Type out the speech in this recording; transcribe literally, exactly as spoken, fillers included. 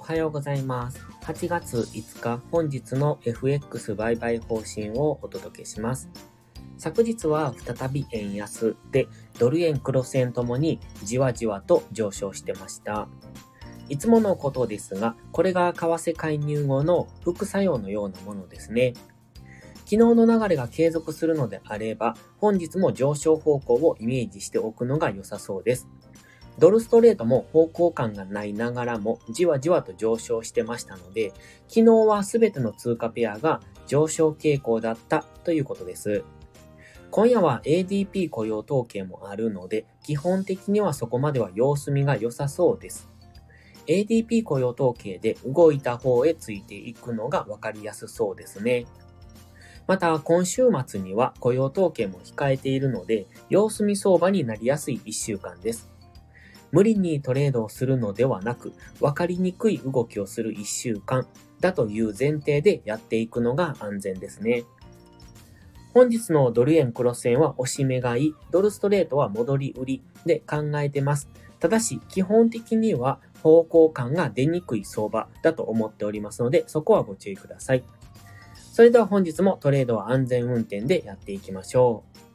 はようございます。はちがついつか、本日の エフエックス 売買方針をお届けします。昨日は再び円安で、ドル円、クロス円ともにじわじわと上昇してました。いつものことですが、これが為替介入後の副作用のようなものですね。昨日の流れが継続するのであれば、本日も上昇方向をイメージしておくのが良さそうです。ドルストレートも方向感がないながらもじわじわと上昇してましたので、昨日はすべての通貨ペアが上昇傾向だったということです。今夜は エーディーピー 雇用統計もあるので、基本的にはそこまでは様子見が良さそうです。エーディーピー 雇用統計で動いた方へついていくのが分かりやすそうですね。また今週末には雇用統計も控えているので、様子見相場になりやすいいっしゅうかんです。無理にトレードをするのではなく、分かりにくい動きをするいっしゅうかんだという前提でやっていくのが安全ですね。本日のドル円クロス円は押し目買い、ドルストレートは戻り売りで考えてます。ただし基本的には方向感が出にくい相場だと思っておりますので、そこはご注意ください。それでは本日もトレードは安全運転でやっていきましょう。